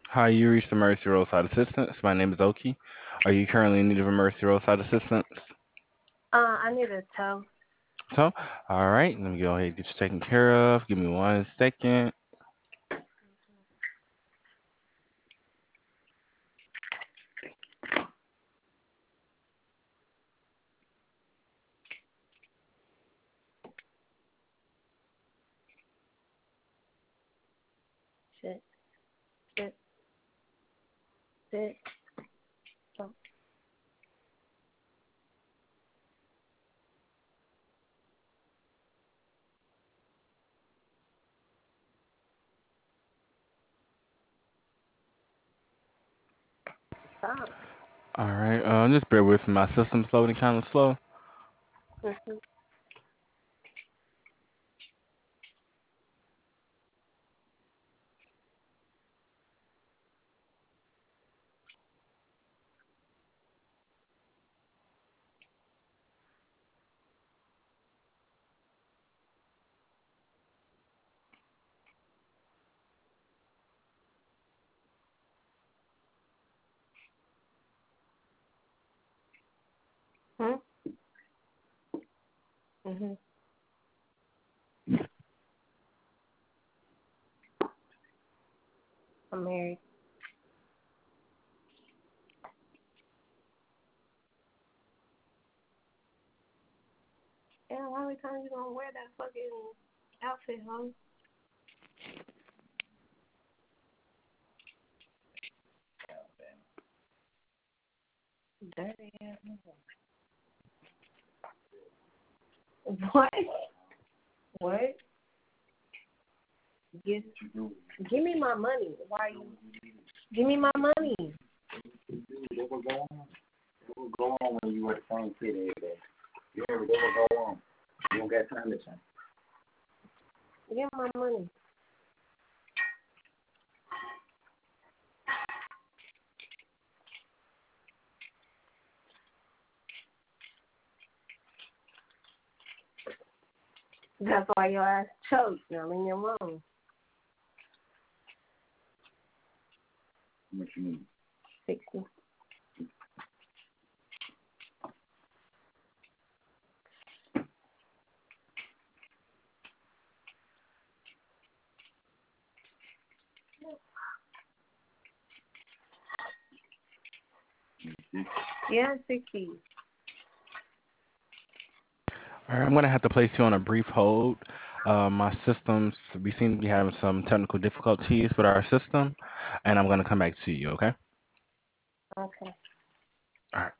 Hi, you reached the Mercy Roadside Assistance. My name is Oki. Are you currently in need of a Mercy Roadside Assistance? I need a toe. So, all right, let me go ahead and get you taken care of. Give me 1 second. Shit, shit, shit. Oh, stop. All right, just bear with me. My system's loading kind of slow. Mhm. Hmm? Mhm. I'm married. Yeah, how many times you gonna wear that fucking outfit, huh? Dirty ass. What? What? Give, give me my money. Why you? Give me my money. What was going on? What was going on when you were at the same city every day? You ever what was going on? You don't got time to change. Give me my money. That's why your ass choked. Now leave me alone. What you need? 60. Yeah, 60. All right, I'm gonna have to place you on a brief hold. My systems, we seem to be having some technical difficulties with our system, and I'm gonna come back to you. Okay? Okay. All right.